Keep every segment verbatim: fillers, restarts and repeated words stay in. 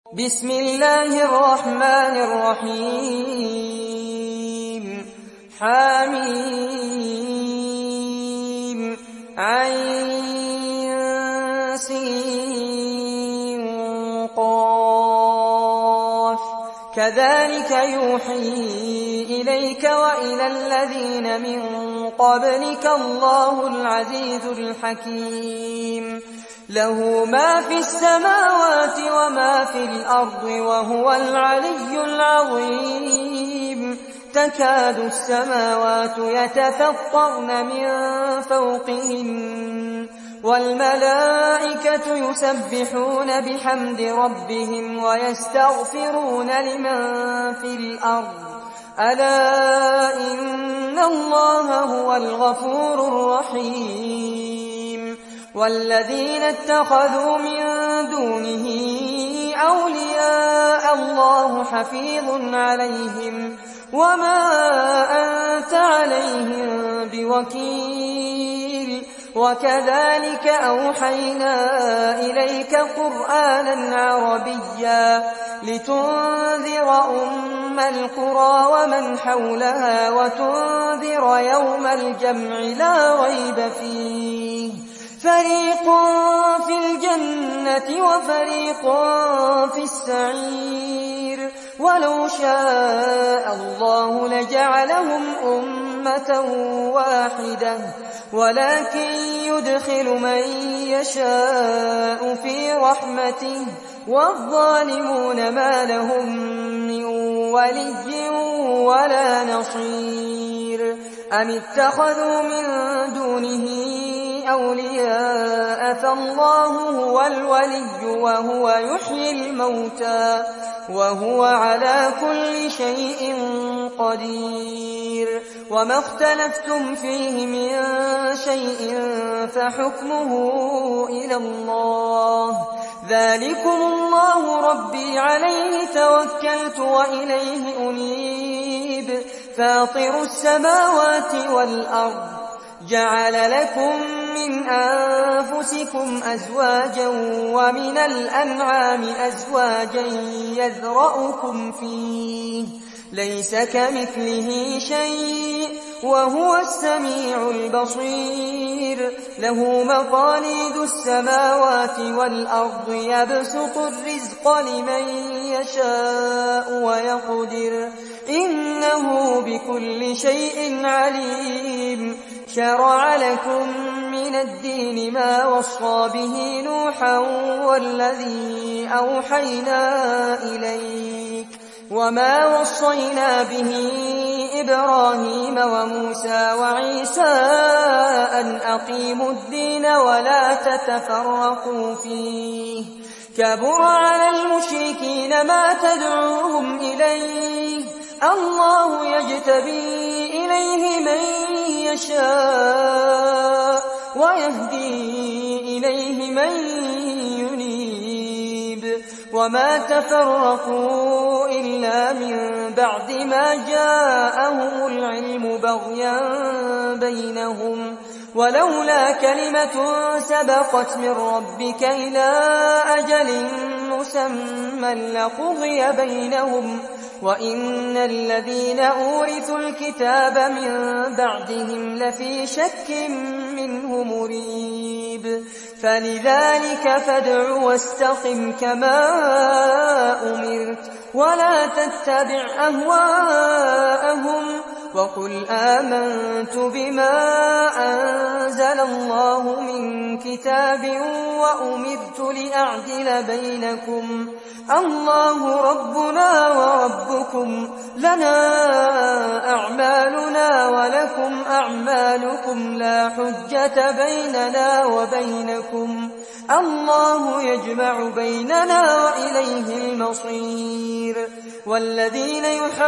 بسم الله الرحمن الرحيم حميم عين سين قاف كذلك يوحي إليك وإلى الذين من قبلك الله العزيز الحكيم له ما في السماوات وما في الأرض وهو العلي العظيم تكاد السماوات يتفطرن من فوقهن والملائكة يسبحون بحمد ربهم ويستغفرون لمن في الأرض ألا إن الله هو الغفور الرحيم والذين اتخذوا من دونه أولياء الله حفيظ عليهم وما أنت عليهم بوكيل وكذلك أوحينا إليك قرآنا عربيا لتنذر أم القرى ومن حولها وتنذر يوم الجمع لا ريب فيه فريق في الجنة وفريق في السعير ولو شاء الله لجعلهم أمة واحدة ولكن يدخل من يشاء في رحمته والظالمون ما لهم من ولي ولا نصير أم اتخذوا من دونه أولياء فالله هو الولي وهو يحيي الموتى وهو على كل شيء قدير وما اختلفتم فيه من شيء فحكمه إلى الله ذلكم الله ربي عليه توكلت وإليه أنيب فاطر السماوات والأرض جعل لكم من أنفسكم أزواجا ومن الأنعام أزواجا يذرأكم فيه ليس كمثله شيء وهو السميع البصير له مقاليد السماوات والأرض يبسط الرزق لمن يشاء ويقدر إنه بكل شيء عليم شرع لكم من الدين ما وصى به نوحا والذي أوحينا إليك وما وصينا به إبراهيم وموسى وعيسى أن أقيموا الدين ولا تتفرقوا فيه كبر على المشركين ما تدعوهم إليه الله يجتبي إليه من يشاء ويهدي إليه من ينيب وما تفرقوا إلا من بعد ما جاءهم العلم بغيا بينهم ولولا كلمة سبقت من ربك إلى أجل مسمى لقضي بينهم وإن الذين أورثوا الكتاب من بعدهم لفي شك منه مريب فلذلك فادع واستقم كما أمرت ولا تتبع أهواءهم وقل آمنت بما أنزل الله من كتاب وأمرت لأعدل بينكم الله ربنا وربكم لنا أعمالنا ولكم أعمالكم لا حجة بيننا وبينكم الله يجمع بيننا وإليه المصير والذين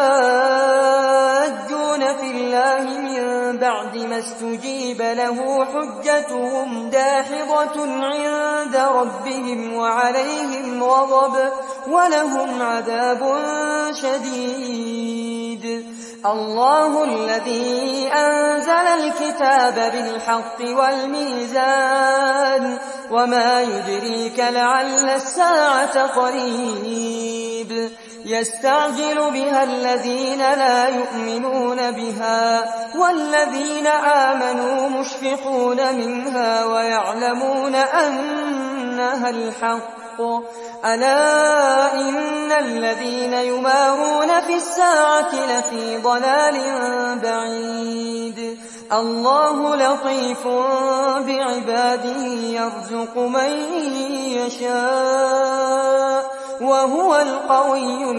يحاجون في الله من بعد ما استجيب له حجتهم داحضة عند ربهم وعليهم غضب ولهم عذاب شديد الله الذي أنزل الكتاب بالحق والميزان وما يدريك لعل الساعة قريب يستعجل بها الذين لا يؤمنون بها والذين آمنوا مشفقون منها ويعلمون أنها الحق ألا إن الذين يمارون في الساعة لفي ضلال بعيد الله لطيف بعباده يرزق من يشاء وهو القوي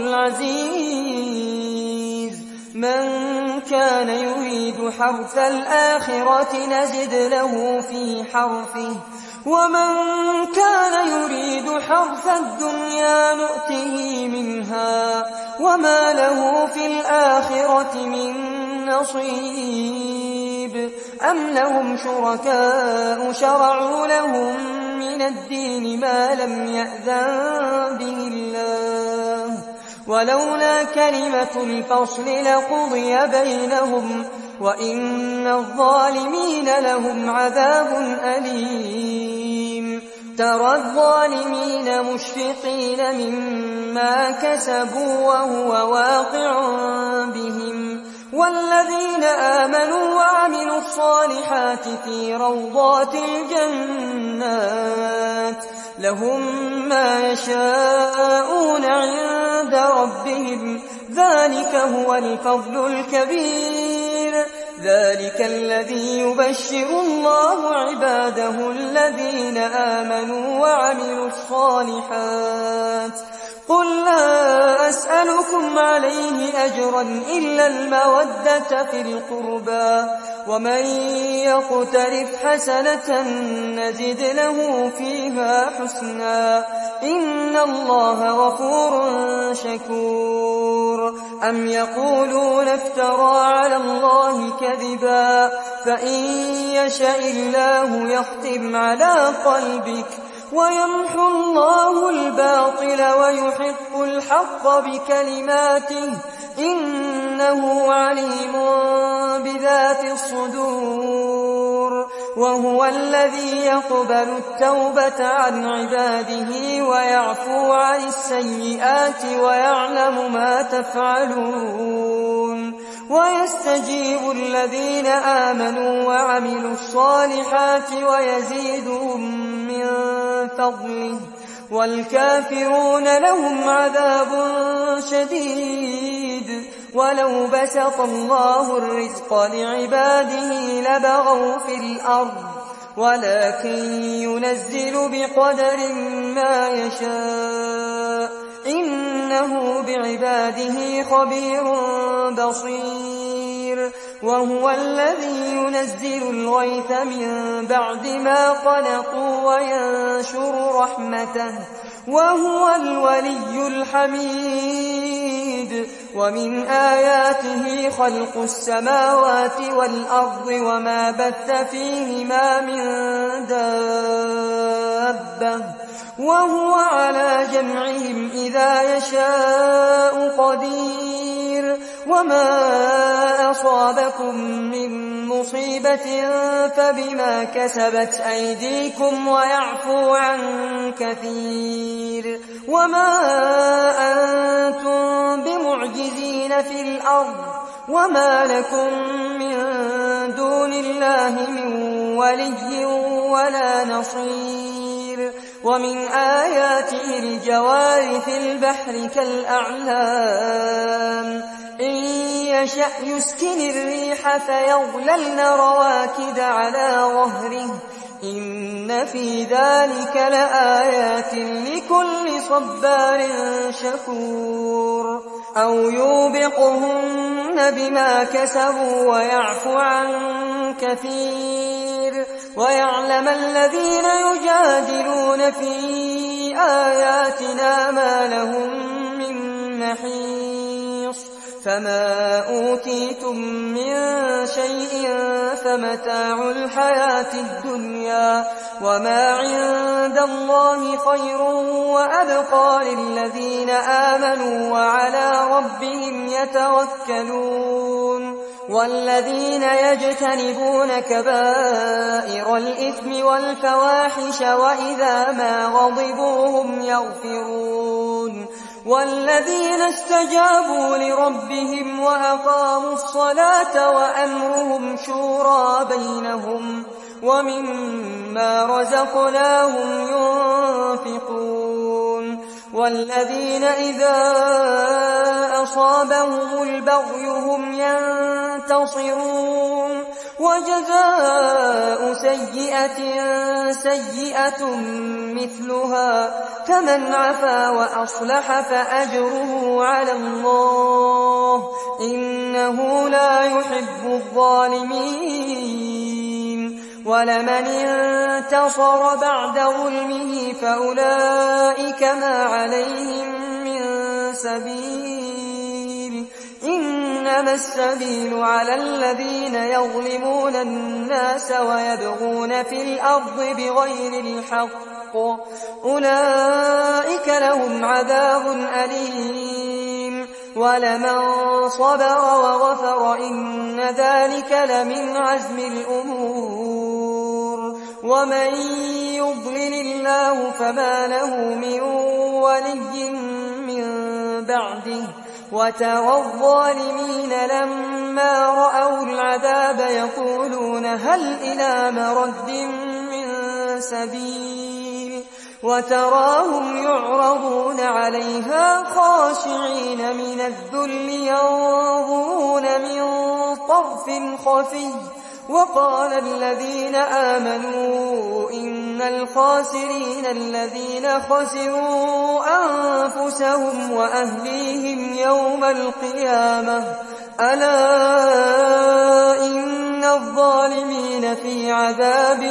العزيز من كان يريد حرث الآخرة نزد له في حرثه ومن كان يريد حرث الدنيا نؤته منها وما له في الآخرة من نصيب أم لهم شركاء شرعوا لهم من الدين ما لم يأذن به الله ولولا كلمة الفصل لقضي بينهم وإن الظالمين لهم عذاب أليم ترى الظالمين مشفقين مما كسبوا وهو واقع بهم والذين آمنوا وعملوا الصالحات في روضات الجنات لهم ما يشاءون عند ربهم ذلك هو الفضل الكبير ذلك الذي يبشر الله عباده الذين آمنوا وعملوا الصالحات قل لا أسألكم عليه أجرا إلا المودة في القربى ومن يقترف حسنة نزد له فيها حسنا إن الله غفور شكور أم يقولون افترى على الله كذبا فإن يشأ الله يختم على قلبك ويمحو الله الباطل ويحق الحق بكلماته إنه عليم بذات الصدور وهو الذي يقبل التوبة عن عباده ويعفو عن السيئات ويعلم ما تفعلون ويستجيب الذين آمنوا وعملوا الصالحات ويزيدهم من فضله والكافرون لهم عذاب شديد ولو بسط الله الرزق لعباده لبغوا في الأرض ولكن ينزل بقدر ما يشاء إنه بعباده خبير بصير وهو الذي ينزل الغيث من بعد ما قنطوا وينشر رحمته وهو الولي الحميد ومن آياته خلق السماوات والأرض وما بث فيهما من دابة وهو على جمعهم إذا يشاء قدير وما أصابكم من مصيبة فبما كسبت أيديكم ويعفو عن كثير وما أنتم بمعجزين في الأرض وما لكم من دون الله من ولي ولا نصير ومن آياته الجوار في البحر كالأعلام إن يشأ يسكن الريح فيظللن رواكد على ظهره إن في ذلك لآيات لكل صبار شكور أو يوبقهن بما كسبوا ويعفو عن كثير ويعلم الذين يجادلون في آياتنا ما لهم من محيص فما أوتيتم من شيء فمتاع الحياة الدنيا وما عند الله خير وأبقى للذين آمنوا وعلى ربهم يتوكلون والذين يجتنبون كبائر الإثم والفواحش وإذا ما غضبوا هم يغفرون والذين استجابوا لربهم وأقاموا الصلاة وأمرهم شورى بينهم ومما رزقناهم ينفقون والذين إذا أصابهم البغي هم ينتصرون وجزاء سيئة سيئة مثلها فمن عفا وأصلح فأجره على الله إنه لا يحب الظالمين ولمن انتصر بعد ظلمه فأولئك ما عليهم من سبيل إنما السبيل على الذين يظلمون الناس ويبغون في الأرض بغير الحق أولئك لهم عذاب أليم ولمن صبر وغفر إن ذلك لمن عزم الأمور ومن يضلل الله فما له من ولي من بعده وترى الظالمين لما رأوا العذاب يقولون هل إلى مرد من سبيل وتراهم يعرضون عليها خاشعين من الذل ينظرون من طرف خفي وقال الذين آمنوا إن الخاسرين الذين خسروا أنفسهم وأهليهم يوم القيامة ألا إن الظالمين في عذاب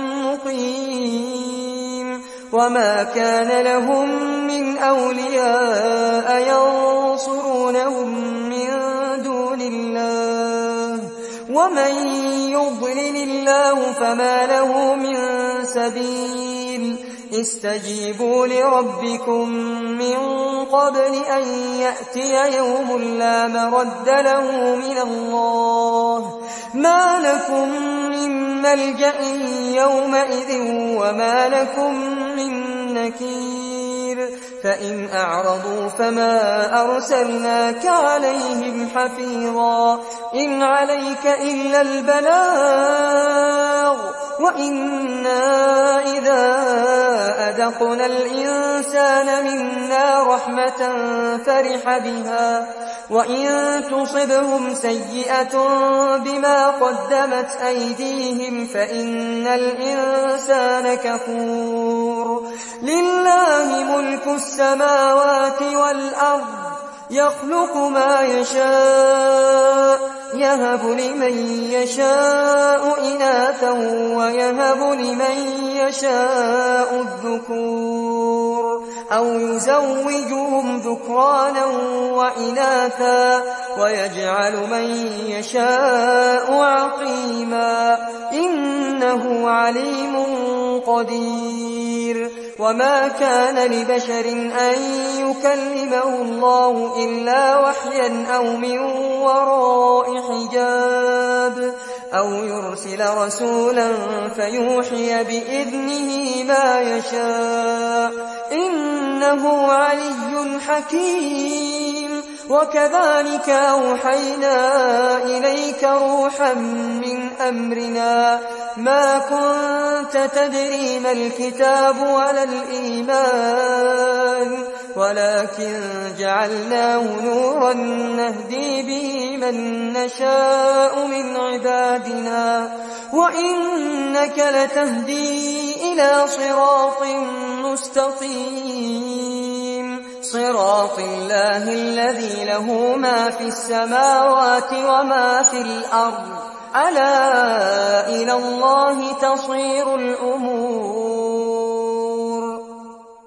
مقيم وما كان لهم من أولياء ينصرونهم من دون الله ومن يضلل الله فما له من سبيل استجيبوا لربكم من قبل أن يأتي يوم لا مرد له من الله ما لكم من ملجأ يومئذ وما لكم من نكير فإن أعرضوا فما أرسلناك عليهم حفيظا إن عليك إلا البلاغ وإنا إذا أذقنا الإنسان منا رحمة فرح بها وإن تصبهم سيئة بما قدمت أيديهم فإن الإنسان كفور لله ملك السماوات والأرض يخلق ما يشاء يهب لمن يشاء إناثا ويهب لمن يشاء الذكور أو يزوجهم ذكرانا وإناثا ويجعل من يشاء عقيما إنه عليم قدير وما كان لبشر أن يكلمه الله إلا وحيا أو من وراء حجاب أو يرسل رسولا فيوحي بإذنه ما يشاء إنه علي حكيم وكذلك أوحينا إليك روحا من أمرنا ما كنت تدري ما الكتاب ولا الإيمان ولكن جعلناه نورا نهدي به من نشاء من عبادنا وإنك لتهدي إلى صراط مستقيم صراط الله الذي له ما في السماوات وما في الأرض ألا إلى الله تصير الأمور